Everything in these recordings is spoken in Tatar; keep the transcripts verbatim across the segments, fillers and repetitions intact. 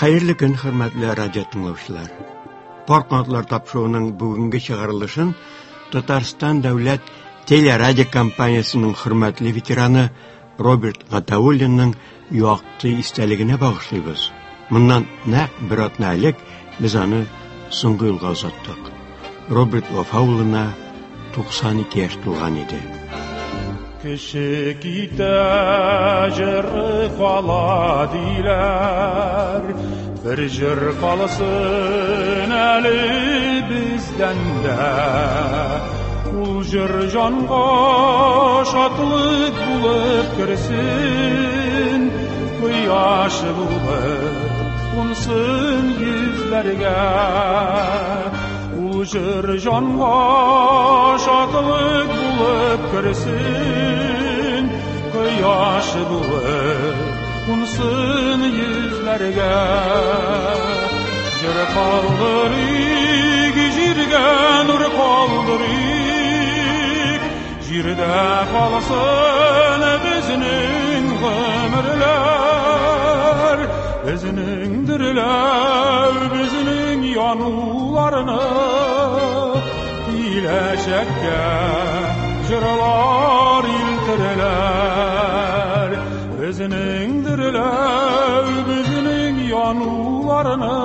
Hayırlı gün, hürmetli radyo dinleyiciler. Portnotlар тапшыруның бүгінгі шығарылышын Татарстан дәүләт телерадио компаниясының хөрмәтле ветераны Роберт Гатауллинның яқты истәлегенә багышлыйбыз. Моннан нәкъ бер атна элек без аны соңгы юлга озаттык. Роберт Гатауллина туксан ике яшь тулган иде. Кеше китә җыры кала диләр, бер җыр калсын әле бездән дә. Ул җыр җанга шатлык булып керсен, кояш булып кунсын йөзләргә. Ул җыр җанга шатлык булып керсен, кояш булып кунсын йөзләргә. Җыр калдырыйк, җиргә нур калдырыйк, җирдә калсын безнең гомерләр, безнең дирләр, безнең януларны киләчәккә җырлар илтерәләр, безнең дирләр, безнең януларны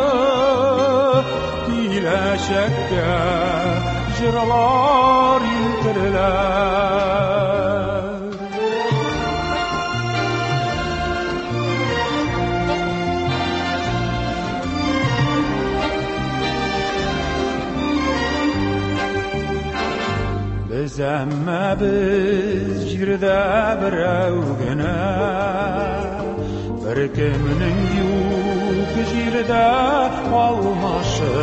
киләчәккә җырлар илтерәләр. Biz әммә без җирдә берәү генә, беркемнең юк җирдә алмашы.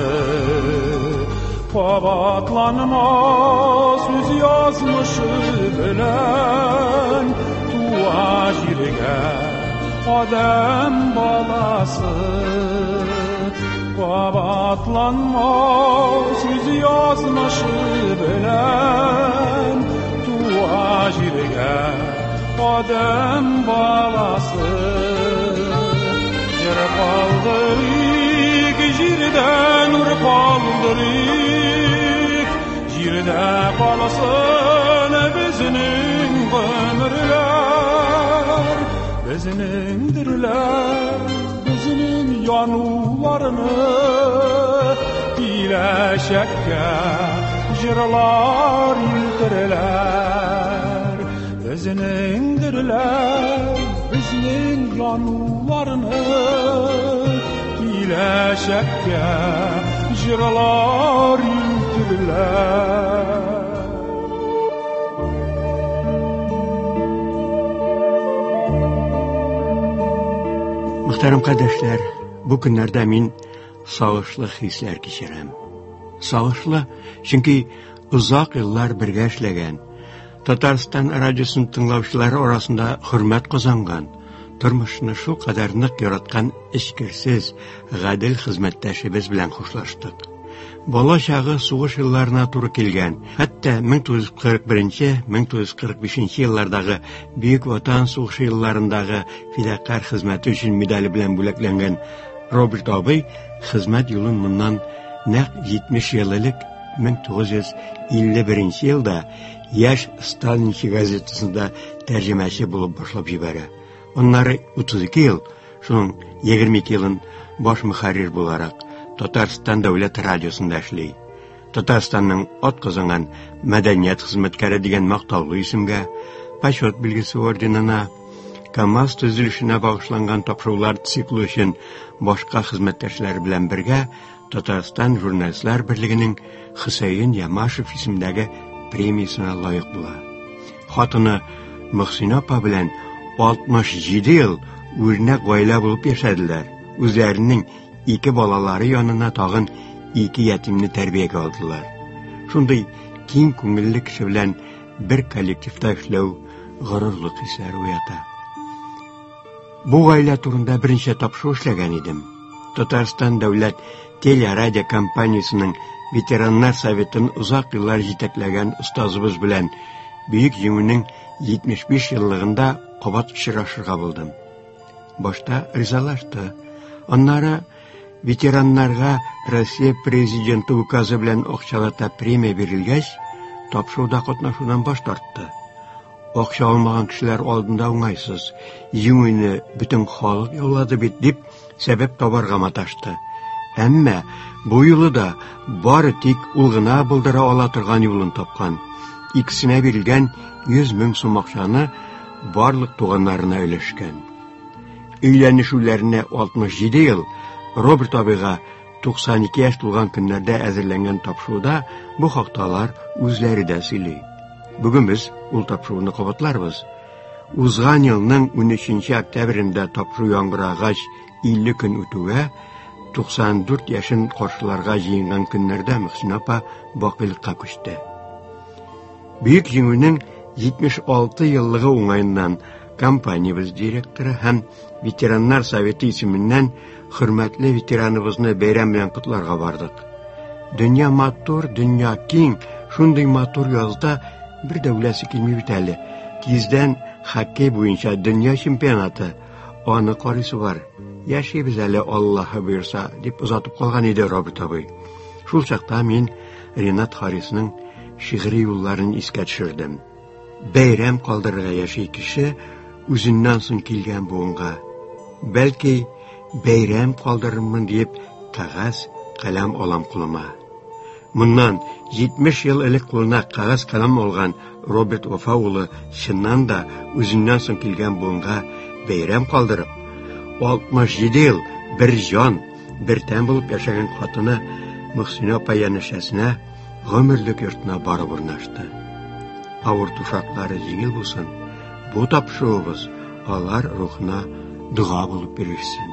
Кабатланмас үз язмышы белән туа җиргә адәм баласы. Кабатланмас үз язмышы белән туа җиргә адәм баласы. Җыр калдырыйк, җирдә нур калдырыйк, җирдә калсын безнең гомерләр, безнең дирләр, безнең януларны киләчәккә җырлар илтерәләр, безнең дирләр, безнең януларны киләчәккә җырлар илтерәләр. Мөхтәрәм кардәшләр, бу көннәрдә мин сагышлы хисләр кичерәм. Сагышлы, чөнки узак еллар бергә эшләгән, Татарстан радиосын тыңлаучылары арасында хөрмәт казанган, тормышны шул кадәр нык яраткан эчкерсез, гадел хезмәттәшебез белән хушлаштык. Бала чагы сугыш елларына туры килгән. Хәтта мең тугыз йөз кырык беренче - мең тугыз йөз кырык бишенче еллардагы Бөек Ватан сугышы елларындагы фидакар хезмәте өчен медале белән бүләкләнгән Роберт абый хезмәт юлын моннан нәкъ җитмеш ел элек мең тугыз йөз илле беренче елда Яшь Сталинчы газетасында тәрҗемәче булып башлап җибәрә. Аннары утыз ике ел, шуның егерме ике елын баш мөхәррир буларак Татарстан дәүләт радиосында эшли. Татарстанның атказанган мәдәният хезмәткәре дигән мактаулы исемгә, почет билгесе орденына, КамАЗ төзелешенә багышланган тапшырулар циклы өчен башка хезмәттәшләр белән бергә Татарстан журналистлар берлегенең Хөсәен Ямашев исемендәге премиясына лаек була. Хатыны Мөхсинә апа белән алтмыш җиде ел үрнәк гаилә булып яшәделәр. Үзләренең ике балалары янына тагын ике ятимне тәрбиягә алдылар. Шундый киң күңелле кеше белән бер коллективта эшләү горурлык хисләре уята. Бу гаилә турында беренче тапшыру эшләгән идем. Татарстан дәүләт телерадио компаниясының ветераннар советын узак еллар җитәкләгән остазыбыз белән бөек җиңүнең җитмеш биш еллыгында кабат очрашырга булдым. Башта ризалашты. Аннары ветераннарга Россия президенты указы белән акчалата премия бирелгәч, тапшыруда катнашудан баш тартты. Акча алмаган кешеләр алдында уңайсыз, җиңүне бөтен халык яулады бит дип сәбәп табарга маташты. Әмма бу юлы да бары тик ул гына булдыра ала торган юлын тапкан. Икесенә бирелгән йөз мең сум акчаны барлык туганнарына өләшкән. Өйләнешүләренә алтмыш җиде ел, Роберт абыйга туксан ике яшь тулган көннәрдә әзерләнгән тапшыруда бу хакталар үзләре дә сөйли. Бүген без ул тапшыруны кабатларбыз. Узган елның унөченче октябрендә тапшыру яңгырагач илле көн үтүгә, туксан дүрт яшын каршыларга җыенган көннәрдә Мөхсин апа бакыйлыкка күчте. Бөек җиңүнең җитмеш алты еллыгы уңаеннан компаниябыз директоры һәм ветераннар советы исеменнән хөрмәтле ветераныбызны бәйрәм белән котларга бардык. Дөнья матур, дөнья киң, шундый матур язда бер дә үләсе килми бит әле. Тиздән хоккей буенча дөнья чемпионаты, аны карыйсы бар. Яшибез әле, Аллаһы боерса, дип озатып калган иде Роберт абый. Шул чакта мин Ренат Харисның шигъри юлларын искә төшердем. Бәйрәм калдырырга яши кеше үзеннән соң килгән буынга. Бәлки, бәйрәм калдырырмын дип, кагаз, каләм алам кулыма. Моннан җитмеш ел элек кулына кагаз каләм алган Роберт Вафа улы чыннан да үзеннән соң килгән буынга бәйрәм калдырып, алтмыш җиде ел бер җан, бер тән булып яшәгән хатыны Мөхсин апа янәшәсенә гомерлек йортына барып урнашты. Авыр тушаклары җиңел булсын, бу тапшыруыбыз алар рухына дуга булып бирелсен.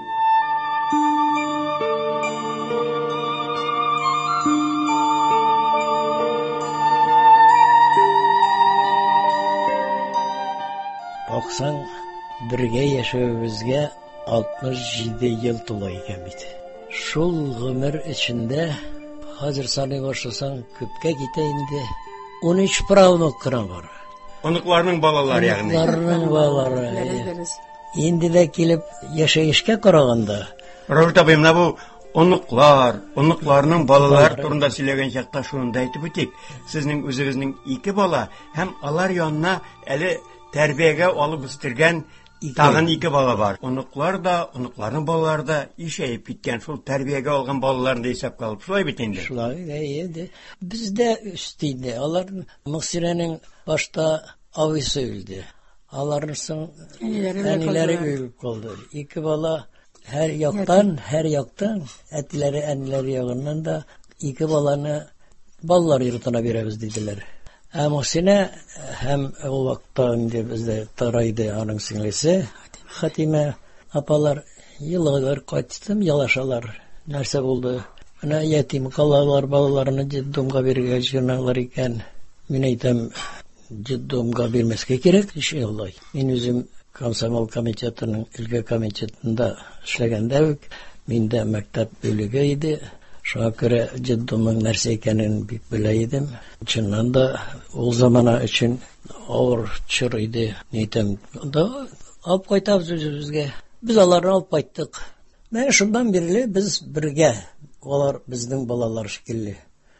Аксаң, бергә яшәүебезгә алтмыш җиде ел тула икән бит. Шул гомер эчендә хәзер саный башласаң күпкә китә инде. ун өч правнук кына бар. Оныкларның балалары ягъни. Оныкларның балалары. Инде дә килеп яшәешкә караганда. Роберт абый, менә бу оныклар, оныкларның балалар турында сөйләгән чакта шуны да әйтеп үтик. Сезнең үзегезнең ике бала һәм алар янына әле тәрбиягә алып үстергән тагын ике бала бар. Оныклар да, оныкларның балалары да ишәеп киткән, шул тәрбиягә алган балаларны да исәпкә алып, шулай бит инде. Шулай да инде. Бездә үстиде. Алар Мөхсинәнең башта авысы үлде. Аларның соң әниләре үлеп калды. Ике бала һәр яктан, һәр яктан әтиләре, әниләре ягыннан да ике баланы балалар йортына бирәбез диделәр. Ә Мөхсинә һәм ул вакытта инде бездә тарайды аның сеңлесе Хатима апалар еллар кайттым, ялашалар. Нәрсә булды? Менә ятим калалар балаларны детдомга бирергә җыйналар икән. Мин әйтәм, детдомга бирмәскә кирәк, иншаллах. Мин үзем комсомол комитетының өлкә комитетында эшләгәндә, мин дә мәктәп бүлеге иде. Шуңа күрә детдомның нәрсә икәнен бик белә идем. Чыннан да ул замана өчен авыр чор иде. Әйтәм, да алып кайтабыз үзебезгә. Без аларны алып кайттык. Менә шундан бирле без бергә, алар безнең балалар шикелле.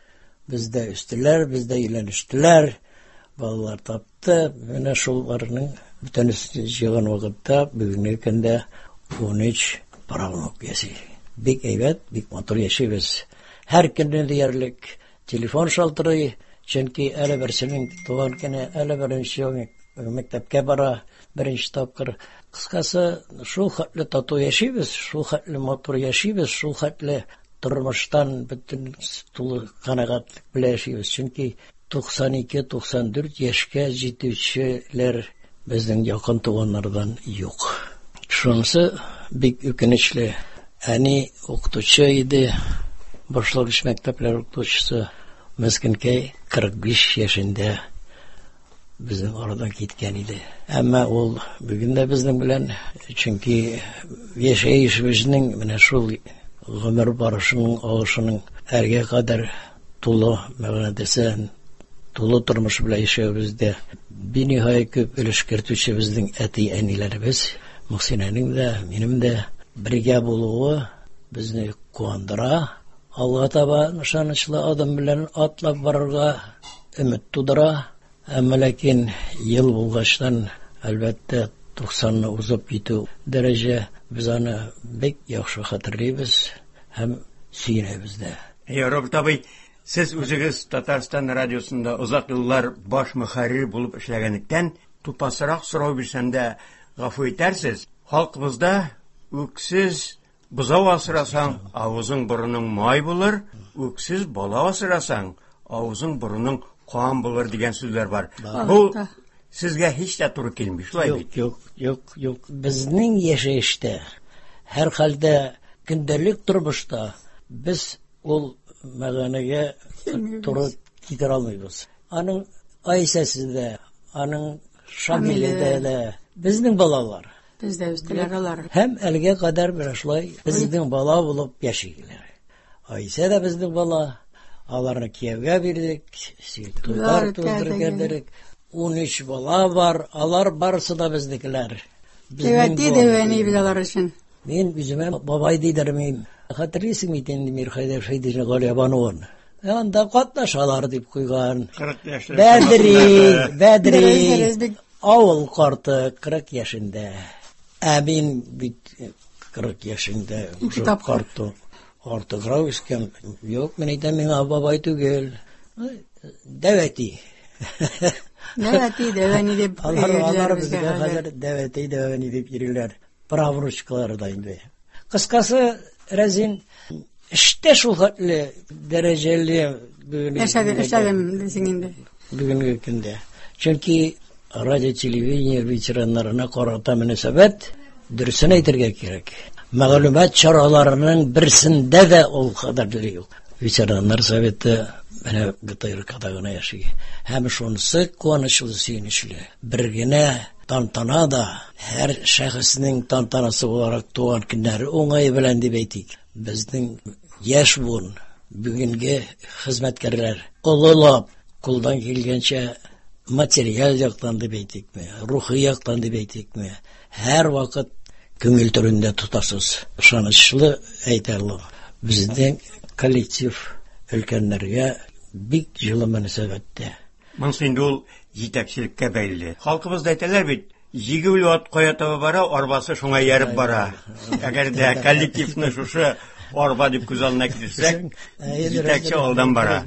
Бездә үстеләр, бездә өйләнештеләр, балалар тапты. Менә шуларның бөтенесе җыган вакытта бүгенге көндә ун өч правнук яши. Бик әйбәт, бик матур яшибез. Һәр көнне диярлек телефон шалтырый, чөнки әле берсенең туган көне, әле беренче мәктәпкә бара, беренче тапкыр. Кыскасы, шул хәтле тату яшибез, шул хәтле матур яшибез, шул хәтле тормыштан бөтен тулы канәгатьлек белән яшибез. Чөнки туксан ике туксан дүрт яшькә җитүчеләр безнең якын туганнардан юк. Шунысы бик үкенечле. Әни укытучы иде, башлангыч мәктәпләр укытучысы. Мескенкәй кырык биш яшендә безнең арадан киткән иде. Әмма ул бүген дә безнең белән, чөнки яшәешебезнең менә шул гомер барышының авышының әргә кадәр тулы мәгънәдәсен, тулы тормыш белән яшәүбездә бинихая күп өлеш кертүче безнең әти-әниләребез, Мөхсинәнең дә, минем дә бергә булуы безне куандыра. Алга таба нышанычлы адым белән атлап барырга өмет тудыра. Әмма ләкин ел булгачлан әлбәттә туксанны узып китү дәрәҗә без аны бик яхшы хәтерлибез һәм сөенәбез дә. Роберт абый, сез үзегез Татарстан радиосында узак еллар баш мөхәррир булып эшләгәнлектән, тупасрак сорау бирсәм дә гафу итәрсез. Халкыбызда үксез бузау асырасаң, авызың борының май булыр, үксез бала асырасаң, авызың борының кан булыр дигән сүзләр бар. Бу сезгә һич тә туры килми, шулай бит? Юк, юк, юк. Безнең яшәештә, һәр хәлдә, көндәлек тормышта без ул мәгънәгә туры китер алмыйбыз. Аның Айсәсе дә, аның Шамиле дә безнең балалар. Бездә үстеләр алар. Һәм әлегә кадәр бер шулай безнең бала булып яшиләр. Айсә дә безнең бала. Аларны кияүгә бирдек, туйлар туздырдык. ун өч бала бар, алар барысы да безнекеләр. Тәвәти дәвәни билалар өчен. Мин үземә бабай дидермим. Хәтерлисең бит инде Мир Хәйдәр Шәйдәҗә Галиябануын. Анда катнашалар дип куйган. кырык яшьлек. Бәдри, Бәдри. Авыл карты кырык яшендә. Ә мин бит кырык яшендә карты. Артыграу искән. Юк, мен әйтәм, миңа бабай түгел. Дәвәти. Дәвәти дәвәни дип алар безгә хәзер дәвәти дәвәни дип йөриләр. Правручкалар да инде. Кыскасы, Рәзин эштә шул хәтле дәрәҗәле бүгенге көндә. Чөнки радио телевидение ветераннарына карата мөнәсәбәт дөресен әйтергә кирәк. Мәгълүмат чараларының берсендә дә ул кадәрле юк. Ветераннар советы менә ГТРКда гына яши. Һәм шунысы куанычлы, сөенечле. Бер генә тантанада һәр шәхеснең тантанасы буларак туган көннәре уңай белән дип әйтик. Безнең яшь буын, бүгенге хезмәткәрләр олылап, кулдан килгәнчә материаль яктан дип әйтикме, рухи яктан дип әйтикме, һәр вакыт күңел төрендә тотасыз. Ышанычлы әйтәрлек. Безнең коллектив өлкәннәргә бик җылы мөнәсәбәттә. Монсы инде ул җитәкчелеккә бәйле. Халкыбызда әйтәләр бит, җигүл ат кая таба бара, арбасы шуңа ярып бара. Әгәр дә коллективны шушы арба дип күз алдына китерсәк, җитәкче алдан бара.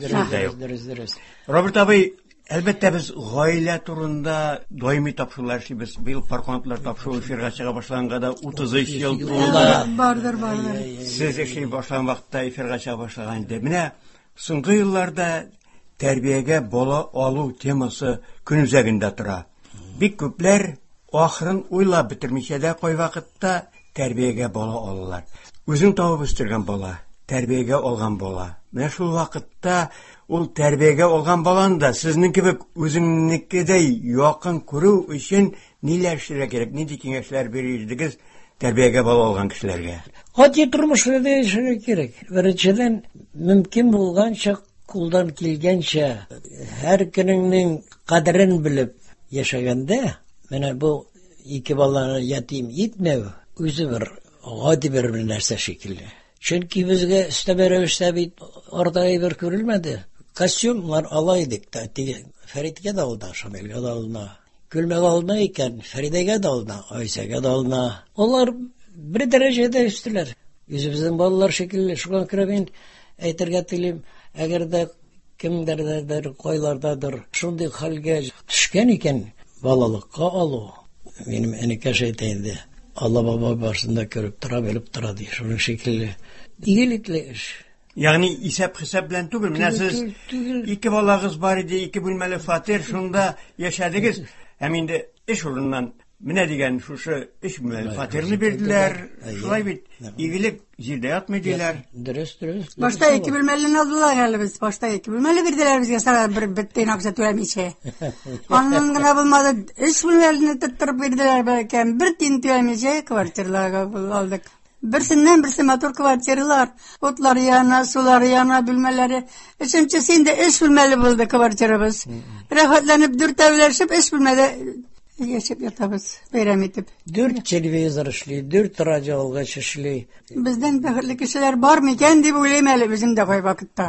Роберт абый, әлбәттә без гаилә турында даими тапшырулар эшлибез. Быел паркантлар тапшыру эфирга чыга башлаганга да утыз өч ел тулды. Бардыр, бардыр. Сез эшли башлаган вакытта эфирга чыга башлаган иде. Менә соңгы елларда тәрбиягә бала алу темасы көн үзәгендә тора. Бик күпләр ахырын уйлап бетермичә дә кай вакытта тәрбиягә бала алалар. Үзең табып үстергән бала, тәрбиягә алган бала. Менә шул вакытта ул тәрбиягә алган баланы да сезнең кебек үзеңнекедәй якын күрү өчен ниләр эшләргә кирәк? Нинди киңәшләр бирердегез тәрбиягә бала алган кешеләргә? Гади тормышта яшәргә кирәк. Беренчедән, мөмкин булганча, кулдан килгәнчә, һәр көнеңнең кадерен белеп яшәгәндә, менә бу ике баланы ятим итмәү үзе бер гади бер нәрсә шикелле. Чөнки безгә истәбәрәвештә бит ардай бер күрелмәде. Костюмлар ала идек та, Фәридгә дә алда, Шамилгә дә ална. Күлмәк ална икән, Фәридәгә дә ална, Айсәгә дә ална. Алар бер дәрәҗәдә үстеләр. Үзебезнең балалар шикелле. Шуңа күрә мин әйтергә телим, әгәр дә кемдәрдер, кайлардадыр шундый хәлгә төшкән икән, балалыкка алу. Минем әникәш әйтә инде. Алла баба барсында күреп тора, белеп тора ди. Шуның шикелле. Игелекле эш. Ягъни исәп-хисап белән түгел, менә сез ике балагыз бар иде, ике бүлмәле фатир, шунда яшәдегез. Һәм инде эш урыннан менә дигән шушы эш бүлмәле фатирны бирделәр. Шулай бит, игелек җирдә ятмый диләр. Дөрес, дөрес. Башта ике бүлмәле алдылар әле без. Башта ике бүлмәле бирделәр безгә, сара бер беттен акча түләмичә. Аннан гына булмады, өч бүлмәле тоттырып бирделәр бәлкем, бер тин түләмичә квартираларга алдык. Берсеннән берсе матур квартиралар, отлар яна, сулар яна, бүлмәләре. Өченчесе инде өч бүлмәле булды квартирабыз. Рәхәтләнеп дүртәүләшеп өч бүлмәле Яшәп ятабыз, бәйрәм итеп. Дүрт телевизор эшли, дүрт радио алгач эшли. Бездән бәхетле кешеләр бар микән дип уйлыйм әле безнең дә кай вакытта.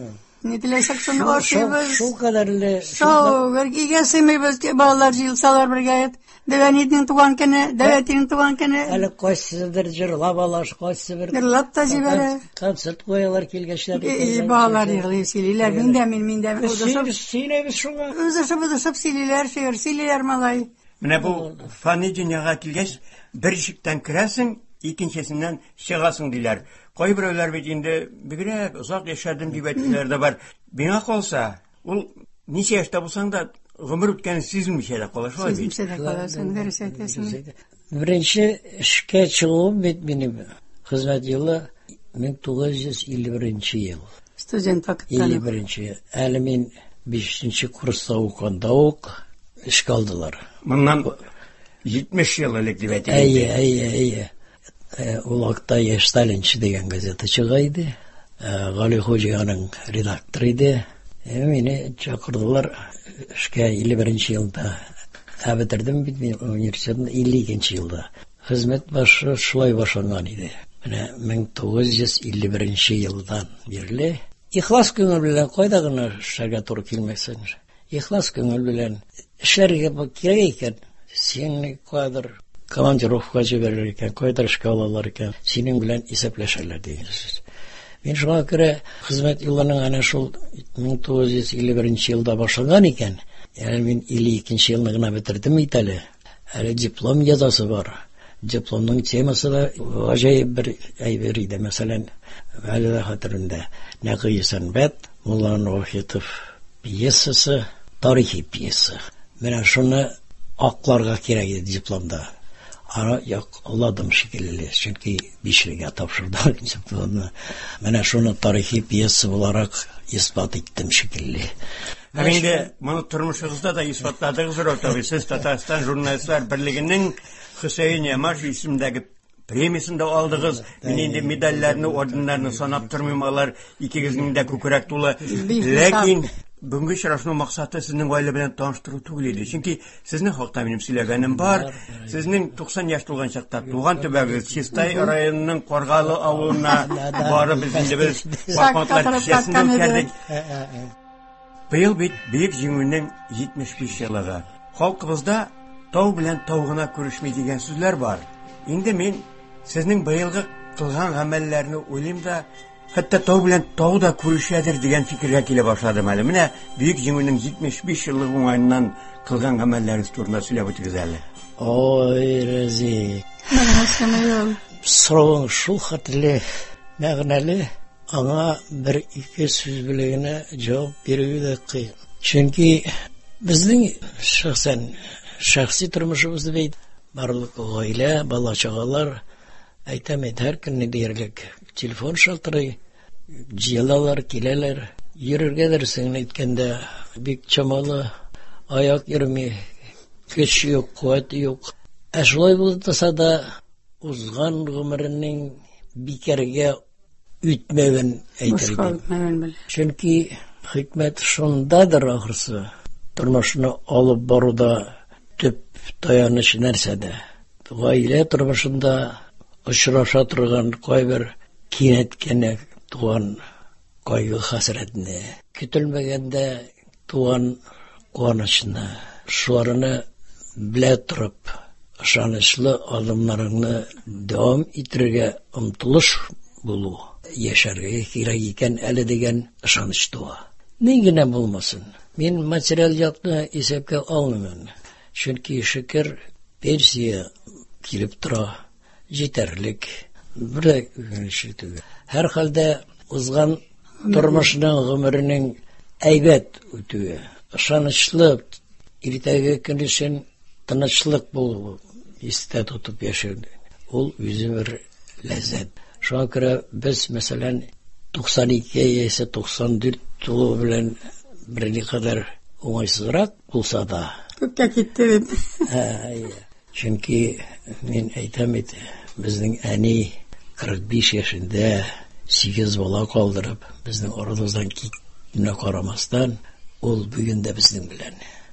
Ни теләсәк шуны ашыйбыз. Шул кадәрле Шау, бергә сыймыйбыз, балалар җыелсалар бергә. Дәвәнитнең туган көне, Дәвәтинең туган көне. әле кайсыдыр җырлап алаш, кайсы бер Җырлап та җибәрә. концерт куялар килгәчләр. И балалар йырлый, сөйлиләр. Мин дә, мин, мин дә. Сөйләбез шуңа. Үзешеп-үзешеп сөйлиләр, шигырь сөйлиләр малай. Менә бу фани дөньяга килгәч, бер ишектән керәсең, икенчесеннән чыгасың диләр. Кайберәүләр бит инде бигрәк озак яшәдем дип әйткәннәр дә бар. Миңа калса, ул ничә яшьтә булсаң да гомер үткән сизмичә дә кала шулай бит. Сизмичә дә каласың, дөрес әйтәсең. Беренче эшкә чыгуым бит минем хезмәт елы мең тугыз йөз илле беренче ел. Студент вакыттан. илле беренче. Әле мин бишенче курста укганда ук эшкә алдылар. Моннан җитмеш ел элек дип әйтәләр. Әйе, әйе, әйе. Ул вакытта Яшь Сталинчы дигән газета чыга иде. Гали Хуҗаның редакторы иде. Мине чакырдылар эшкә илле беренче елда. Бетердем бит мин университетны илле икенче елда. Хезмәт башы шулай башланган иде. Менә мең тугыз йөз илле беренче елдан бирле ихлас күңел белән кайда гына эшләргә туры килмәсен. Ихлас күңел белән эшләргә кирәк икән. Син кадр командировка җибәрер икән, кайда эшкә алалар икән, синең белән исәпләшәләр дигән. Мин шуңа күрә хезмәт елларының ана шул мең тугыз йөз илле беренче елда башланган икән. Яни мин илле икенче елны гына бетердем бит әле. Әле диплом язасы бар. Дипломның темасы да гаҗәеп бер әйбер иде. Мәсәлән, әле дә хәтеремдә Нәгый Сәнбәт, Мулла Вахитов пьесасы, тарихи пьеса. Менә шуны акларга кирәк иде дипломда. Ара як аладым шикелле, чөнки бишлегә тапшырдылар дипломны. Менә шуны тарихи пьеса буларак исбат иттем шикелле. Инде моны тормышыгызда да исбатладыгыз, Ротовый. Сез Татарстан журналистлар берлегенең Хөсәен Ямаш исемендәге премиясын да алдыгыз. Мин инде медальләрне, орденнарны санап тормыйм, алар икегезнең дә күкрәк тулы. Ләкин бүгенге очрашуның максаты сезнең гаилә белән таныштыру түгел иде. Чөнки сезнең хакта минем сөйләгәнем бар. Сезнең туксан яшь тулган чакта туган төбәгегез Чистай районының Каргалы авылына барып без инде без бакматлар кичәсендә үткәрдек. Быел бит бөек җиңүнең җитмеш биш елыгы. Халкыбызда тау белән тау гына күрешми дигән сүзләр бар. Инде мин сезнең быелгы кылган гамәлләрне уйлыйм да, хәтта тау белән тау да күрешәдер дигән фикергә килә башладым әле. Менә бөек җиңүнең җитмеш биш еллыгы уңайыннан кылган гамәлләрегез турында сөйләп үтегез әле. Ой, Рәзи. Соң шул хәтле мәгънәле. Аңа бер ике сүз белән җавап бирү дә кыен. Чөнки безнең шәхсән шәхси тормышыбызда бит барлык гаилә, бала-чагалар әйтәм, һәр көнне диярлек телефон шалтырый, җыелалар, киләләр. Йөрергә дәресен әйткәндә бик чамалы аяк йөрми, көч юк, куәт юк. Ә шулай булса да узган гомеренең бикәргә үтмәвен әйтергә. Чөнки хикмәт шундадыр ахырсы. Тормышны алып баруда төп таяныч нәрсәдә. Гаилә тормышында очраша торган кайбер кинәт кенә туган кайгы хәсрәтне, көтелмәгәндә туган куанычны, шуларны белә торып, ышанычлы адымнарыңны дәвам итәргә омтылыш булу. Яшәргә кирәк икән әле дигән ышаныч туа. Ни генә булмасын. Мин материал якны исәпкә алмыйм. Чөнки шөкер пенсия килеп тора, җитәрлек. Бер түгел. Һәр хәлдә узган тормышның гомеренең әйбәт үтүе, ышанычлы иртәге көн өчен тынычлык булу, истә тотып яшәү. Ул үзе бер ләззәт. Шуңа күрә без, мәсәлән, туксан ике яисә туксан дүрт тулу белән берни кадәр уңайсызрак булса да. Күпкә китте бит. Чөнки мин әйтәм бит, безнең әни кырык биш яшендә сигез бала калдырып, безнең арабыздан китүне карамастан, ул бүген дә безнең белән.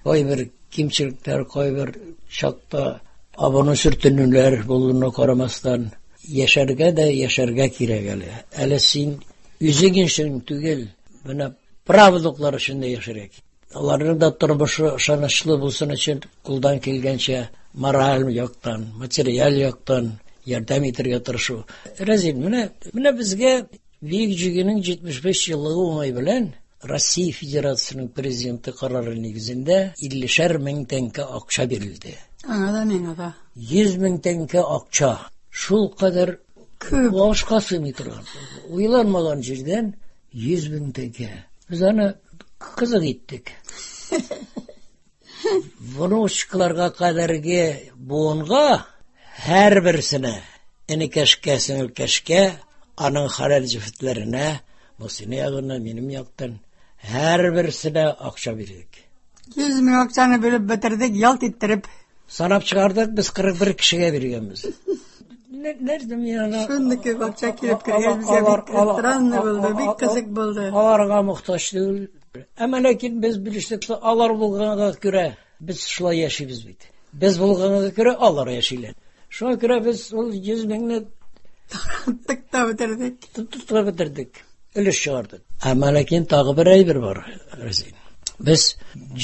Кайбер кимчiliklәр, кайбер чакта абаны сөртүнүләр булуына карамастан яшәргә дә яшәргә кирәк әле. Әле син үзең өчен түгел, менә правдуклар өчен дә яшәргә. Аларның да тормышы ышанычлы булсын өчен кулдан килгәнчә мораль яктан, материаль яктан ярдәм итәргә тырышу. Разин, менә менә безгә Бөек Җигенең җитмеш биш еллыгы уңай белән Россия Федерациясының президенты карары нигезендә илле мең тәңкә акча бирелде. Аңа да миңа да. йөз мең тәңкә акча. Шул кадәр күп башка сыймый торган. Уйланмаган җирдән йөз мең тәңкә. Без аны кызык иттек. Внучкаларга кадәрге буынга һәрберсенә энекәшкә, сеңелкәшкә, аның хәләл җефетләренә, Мусина ягына, минем яктан һәрберсенә акча бирдек. йөз мең акчаны бөлеп бетердек, ялт иттереп. Санап чыгардык, без кырык бер кешегә биргәнбез. Нәрдә мин аны? Шундый акча килеп кергән безгә бик странный булды, бик кызык булды. Аларга мохтаҗ түгел. Әмма ләкин без билештек, алар булганга күрә без шулай яшибез бит. Без булганга күрә алар яшиләр. Шуңа күрә без ул йөз меңне тыкта бетердек. Тутта бетердек. Өлеш чыгардык. Әмма ләкин тагы бер әйбер бар, Разин. Без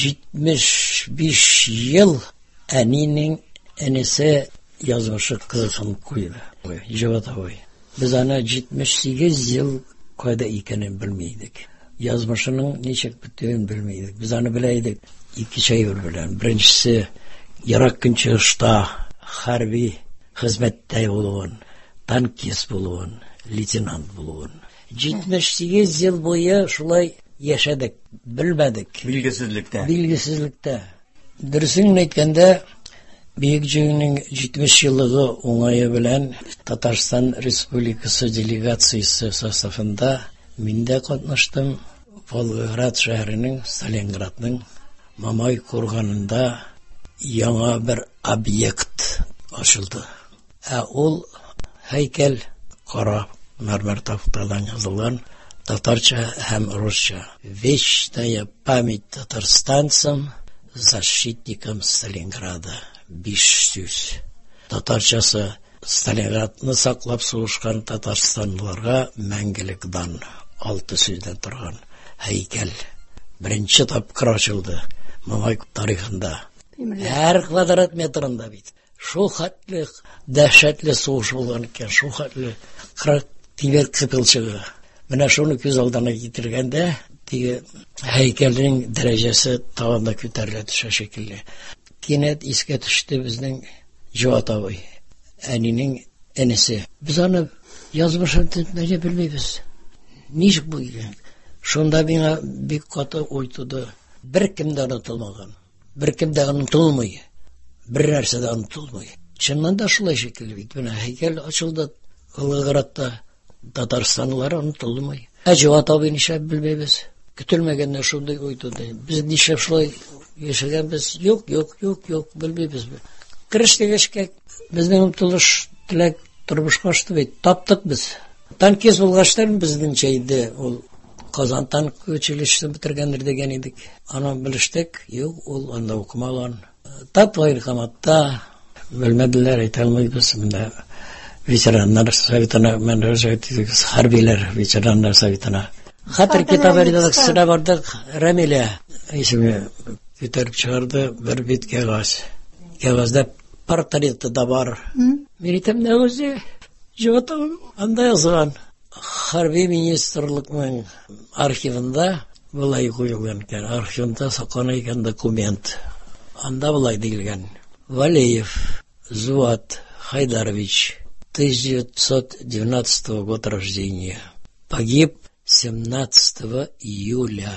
җитмеш биш ел әнинең энесе язмышы кызын куйды. Җаватовой. Без аны җитмеш сигез ел кайда икәнен белмәйдек. Язмышының ничек бетүен белмәйдек. Без аны белә идек ике шәйбер белән. Беренчесе ярак көнчыгышта хәрби хезмәттә булуын, танкист булуын, лейтенант булуын. җитмеш сигез ел буе шулай яшәдек, белмәдек. Билгесезлектә. Билгесезлектә. Дөресен әйткәндә, Бөек Җигенең җитмеш еллыгы уңае белән Татарстан Республикасы делегациясе составында мин дә катнаштым. Волгоград шәһәренең, Сталинградның Мамай курганында яңа бер объект ачылды. Ә ул һәйкәл кара мәрмәр тафтадан язылган, татарча һәм русча. Вечная память татарстанцам, защитникам Сталинграда. Биш сүз. Татарчасы Сталинградны саклап сугышкан татарстанлыларга мәңгелек дан. Алты сүздән торган һәйкәл. Беренче тапкыр ачылды Мамай тарихында. Һәр квадрат метрында бит. Шул хәтле дәһшәтле сугыш булган икән, шул хәтле кырык тибер кыпылчыгы. Менә шуны күз алдына китергәндә, теге һәйкәлнең дәрәҗәсе тагында күтәрелә төшә шикелле. Кинәт искә төште безнең Җаватовой, әнинең энесе. Без аны язмышын төнлә белмибез. Ничек бу икән? Шунда миңа бик каты уй туды. Бер кем дә онытылмаган. Бер кем дә онытылмый. Бер нәрсә дә онытылмый. Чыннан да шулай шикелле бит. Менә һәйкәл ачылды Волгоградта. Татарстанлылар онытылмый. Ә Җаватовой нишләп белмәбез? Көтелмәгәндә шундай уй туды. Без нишләп шулай яшәгәнбез? Юк, юк, юк, юк, белмибез. Кирештегешкә безнең омтылыш теләк тормышка ашты бит. Таптык без. Танкист булгачлар безнеңчә иде. Ул Казан танк училищесын бетергәндер дигән идек. Аны белештек. Юк, ул анда укымаган. Татвай коматта белмәделәр, әйтә алмыйбыз. Монда ветераннар советына, мен рәҗәтидек, хәрбиләр ветераннар советына. Хәтер китабы редакциясенә бардык. Рәмилә исеме күтәреп чыгарды бер бит кәгазь. Кәгазьдә портреты да бар. Мин әйтәм, нәүзе Җаватовой анда язган. Хәрби министрлыкның архивында булай куелган икән. Архивында саклана икән документ. Анда булай дигелгән. Валеев Зуат Хайдарович, тысяча девятьсот двенадцатого года рождения. Погиб семнадцатого июля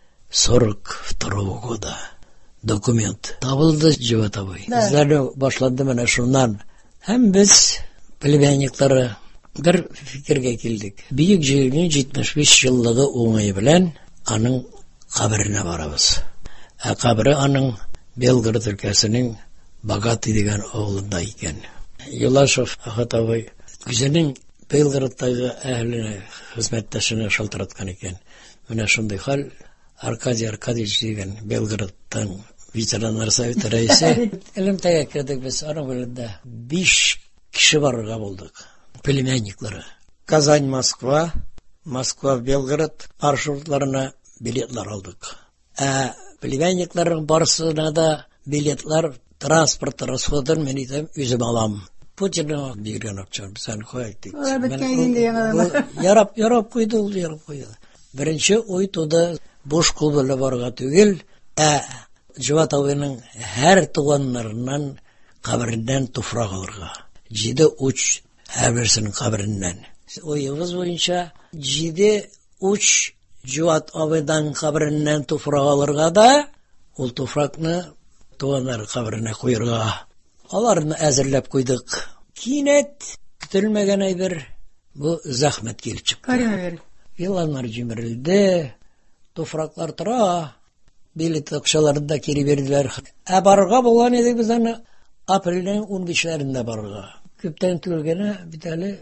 сорок второго года. Документ. Табылды Җаватовой. Эзләнү башланды менә шуннан. Һәм без племянниклары бер фикергә килдек. Бөек Җигенең җитмеш биш еллыгы уңае белән аның каберенә барабыз. Ә кабере аның Белгород өлкәсенең Богатый дигән авылында икән. Юлашев Ахатовой үзенең Белгородтагы әһленә, хезмәттәшенә шалтыраткан икән. Менә шундый хәл Аркадий Аркадьевич дигән Белгородтан ветераннар советы рәисе. Элемтәгә кердек без, аның беләндә биш кеше барырга булдык. Племянниклары. Казань, Москва, Москва, Белгород маршрутларына билетлар алдык. Ә племянникларның барысына да билетлар транспорт расходын мен итем үзем алам. Путинның биргән акчаны сан куйдык. Ярап, ярап куйды, ул ярап куйды. Беренче ой туды буш кул белән барырга түгел, ә Җаватовның һәр туганнарыннан кабереннән туфрак алырга. Җиде уч һәрберсенең кабереннән. Ойыгыз буенча җиде уч Җаватовның кабереннән туфрак алырга да, ул туфракны туганнар каберенә куярга. Аларны әзерләп куйдык. Кинәт көтелмәгән әйбер бу зәхмәт килеп чыкты. Еланнар җимерелде, туфраклар тора, билет акчаларын да кире бирделәр. Ә барырга булган идек без аны апрельнең унбишләрендә барырга. Күптән түгелгәне бит әле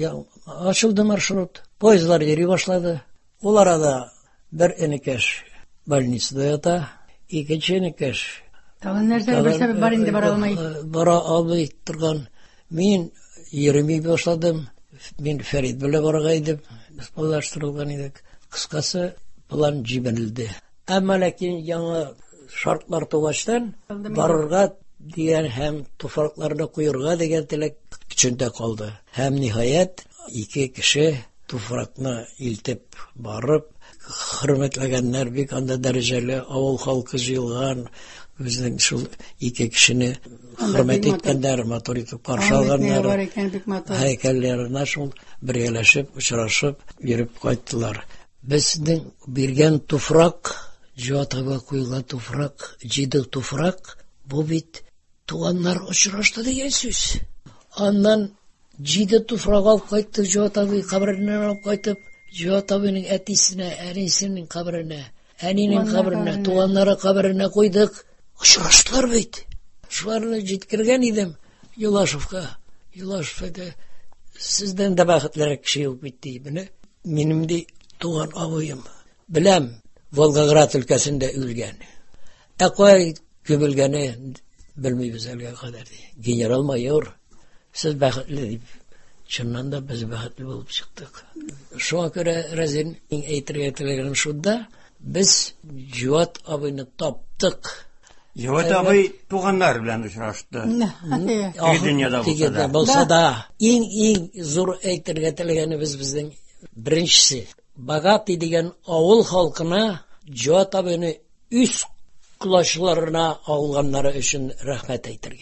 ачылды маршрут. Поездлар йөри башлады. Ул арада бер энекәш больницада ята, икенче энекәш Тагын нәрсә берсе бар инде бара алмый. Бара алмый торган. Мин йөрми башладым. Мин Фәрит белән барырга идем. Без планлаштырылган идек. Кыскасы план җибәрелде. Әмма ләкин яңа шартлар тугачтан барырга дигән һәм туфракларны куярга дигән теләк көчендә калды. Һәм ниһаять ике кеше туфракны илтеп барып, хөрмәтләгәннәр бик анда дәрәҗәле авыл халкы җыелган. Безнең шул ике кешене хөрмәт иткәннәр, матур итеп каршы алганнар. Һәйкәлләренә шул бергәләшеп, очрашып, йөреп кайттылар. Безнең биргән туфрак, Җаватовга куелган туфрак, җиде туфрак, бу бит туганнар очрашты дигән сүз. Аннан җиде туфрак алып кайтты, Җаватовның кабереннән алып кайтып, Җаватовның әтисенә, әнисенең каберенә, әнинең каберенә, туганнары каберенә куйдык. Очраштылар бит. Шуларны җиткергән идем Юлашевка. Юлашев әйтә, сездән дә бәхетлерәк кеше юк бит ди. Минем ди туган абыем. Беләм, Волгоград өлкәсендә үлгән. Ә кай күмелгәне белмибез әлегә кадәр ди. Генерал-майор, сез бәхетле дип. Чыннан да без бәхетле булып чыктык. Шуңа күрә Разин әйтергә теләгәнем шунда, без Җават абыйны таптык. Җават абый туганнар белән очрашты. Теге дөньяда булса да. Булса да, иң-иң зур әйтергә теләгәнебез безнең беренчесе. Багати дигән авыл халкына Җават абыйны үз кулачларына алганнары өчен рәхмәт әйтергә.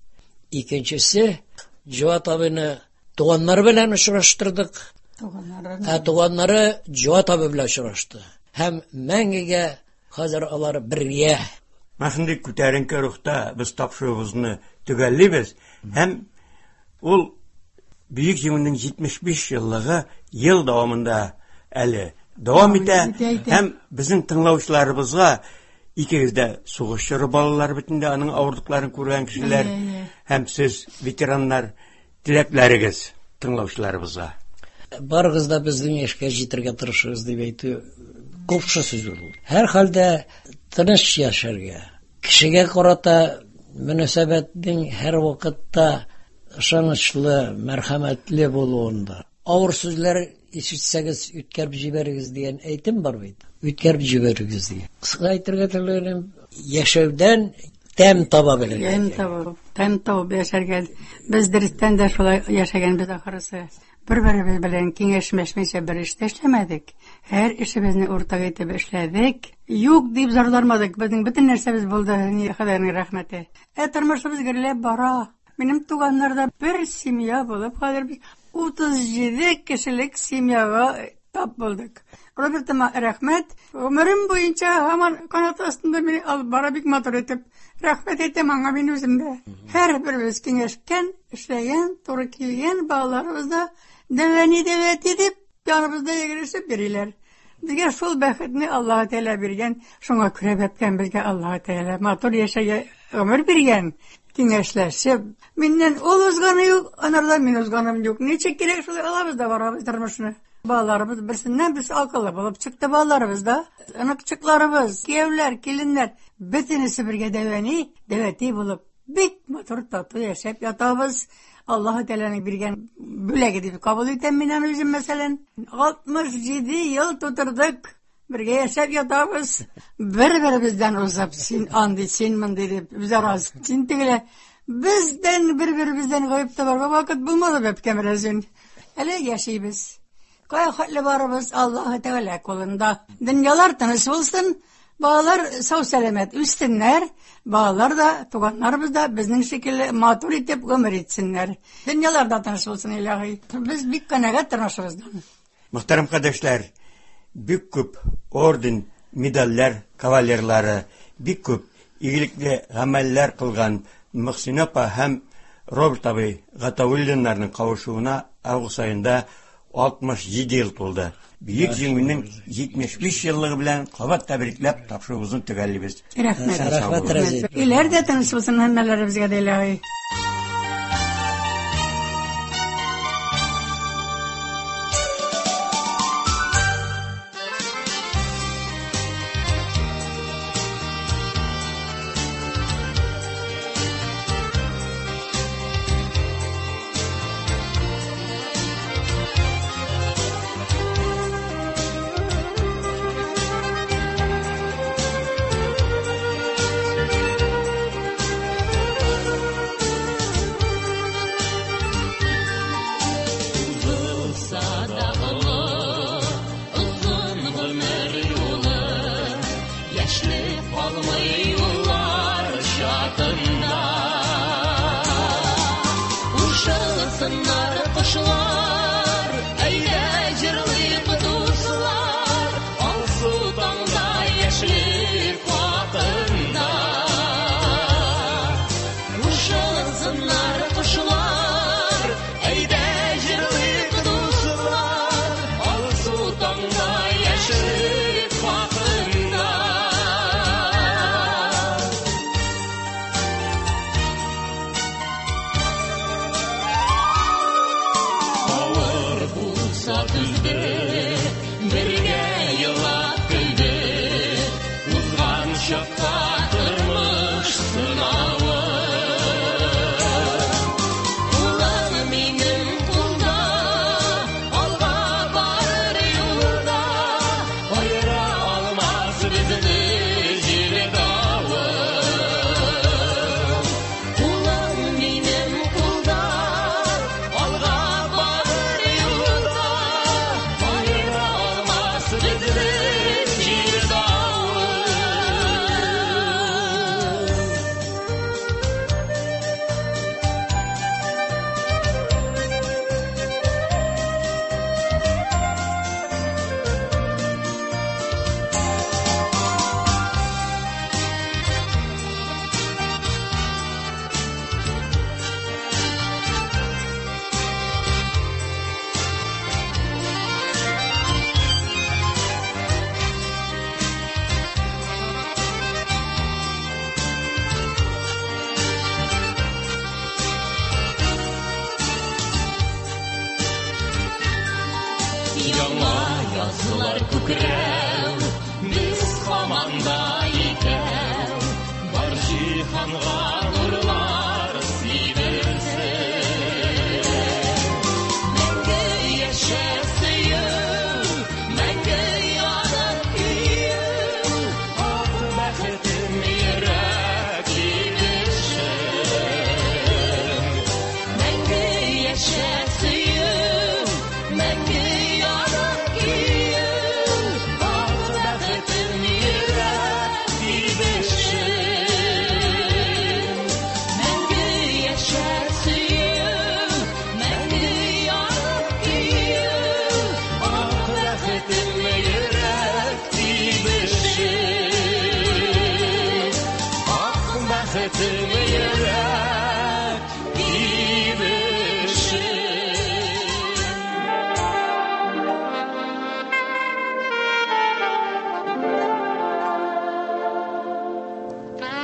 Икенчесе, Җават абыйны туганнар белән очраштырдык. Туганнары, туганнары Җават абый белән очрашты. Һәм мәңгегә хәзер алар бергә. Мәхәнди күтәренке рухта без тапшырыгызны төгәллибез. Һәм ул Бөек җиңүнең җитмеш биш еллыгы ел дәвамында әле дәвам итә. Һәм безнең тыңлаучыларыбызга икегездә сугышчы балалар битендә аның авырлыкларын күргән кешеләр һәм сез ветераннар теләкләрегез тыңлаучыларыбызга. Барыгыз да безнең яшькә җитәргә тырышыгыз дип әйтү күпше сүз ул. Һәр хәлдә тыныч яшәргә. Кешегә карата мөнәсәбәтнең һәр вакытта ышанычлы, мәрхәмәтле булуында. Авыр сүзләр ишетсәгез үткәреп җибәрегез дигән әйтем бар бит. Үткәреп җибәрегез дигән. Кыска әйтергә теләгәнем, яшәүдән тәм таба белергә. Тәм таба, тәм табып яшәргә. Без дөрестән дә шулай яшәгәнбез ахырысы. Бер-беребез белән киңәшмәшмичә бер эш эшләмәдек. Һәр эшебезне уртак итеп эшләдек. Юк дип зарлармадык. Безнең бөтен нәрсәбез булды. Хәзернең рәхмәте. Ә тормышыбыз гөрләп бара. Минем туганнарда бер семья булып, хәзер без утыз җиде кешелек семьяга тап булдык. Робертыма рәхмәт. Гомерем буенча һаман канат астында мине алып бара бик матур итеп. Рәхмәт әйтәм аңа мин үземдә. Һәр беребез киңәшкән, эшләгән, туры килгән балаларыбызда дәвәни дәвәт итеп, яныбызда йөгерешеп йөриләр. Безгә шул бәхетне Аллаһ Тәгалә биргән, шуңа күрә бәткән безгә Аллаһ Тәгалә матур яшәгә гомер биргән. Киңәшләшеп, миннән ул узганы юк, анардан мин узганым юк. Ничек кирәк шулай алабыз да барабыз тормышны. Bağlarımız birisinden birisi akıllı bulup çıktı bağlarımız da. Anıkçıklarımız, kevler, kilinler bütünüsü birge deveni, deveti bulup bik motor tatlı yaşayıp yatağımız. Allah-u Teala'nın birgen büle gidip kabul eteminen bizim meselen. altmış yedi yıl tuturduk. Birge yaşayıp yatağımız. Bir-birimizden uzap sin, andi, sin, mın dedi. Bize razı. Sin tigile. Bizden bir-birimizden koyup da var. Vakit bulmadı hep kemerezin. Hele yaşayız. Koya hatli varımız Allah-u Teala kolunda. Dünyalar tanış olsun. Bağlar sağ selamet üstünler. Bağlar da, tuganlarımız da bizning şekilde matur etip ömür etsinler. Dünyalarda tanış olsun ilahi. Biz bir kanagat tanışırızdan. Muhterem kardeşler, büyük küp orden, medaller, kavalerleri, büyük küp iyilikli ameller kılgan Muhsin Apa hem Robert abi Gatavullinlarının kavuşuğuna Ağustos ayında altmış yedi yıl oldu. Büyük Cemil'in yetmiş beş yıllığı bilen kavat tebriklep tapşırığımızın tügellibiz. Rahmet. Rahmet razı. İleride tanış olsun hemmelerimize de ilahi.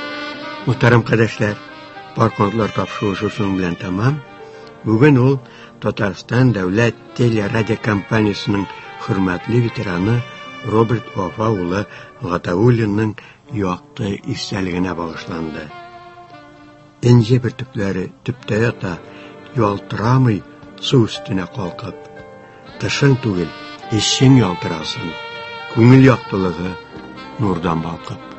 Muhterem kardeşler, Parkontlar tapşırışının bilen tamam. Bugün ol Татарстан дәүләт телерадиокомпаниясының хөрмәтле ветераны Роберт Вафа улы Гатауллинның якты истәлегенә багышланды. Энҗе бөртекләре төптә ята, ялтырамый су өстенә калкып. Тышың түгел, эчең ялтырасын, күңел яктылыгы нурдан балкып.